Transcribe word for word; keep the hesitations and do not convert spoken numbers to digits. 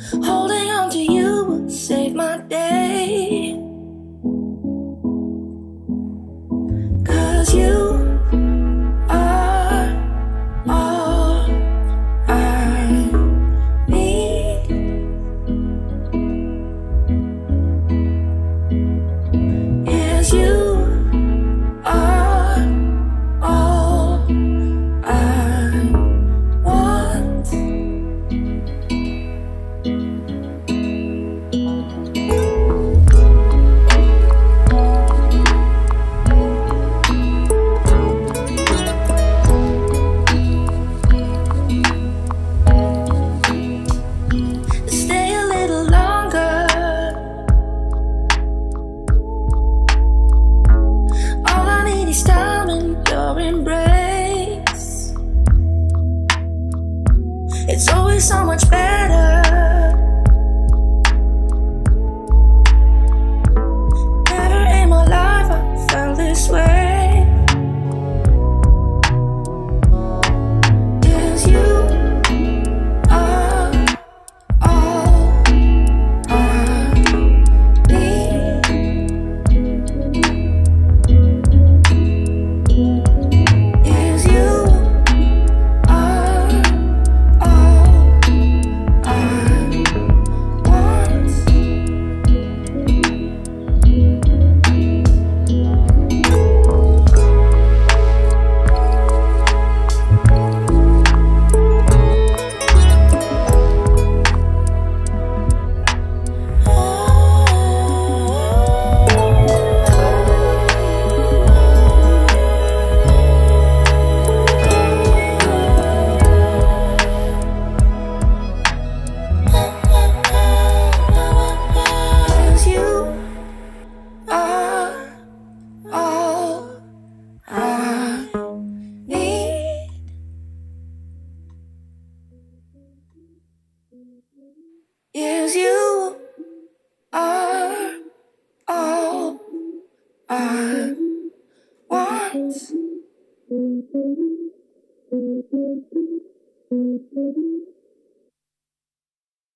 Holding on to you will save my day. 'Cause you are all I need. Yes, you are all I want. Stay a little longer. All I need is time and your embrace. It's always so much better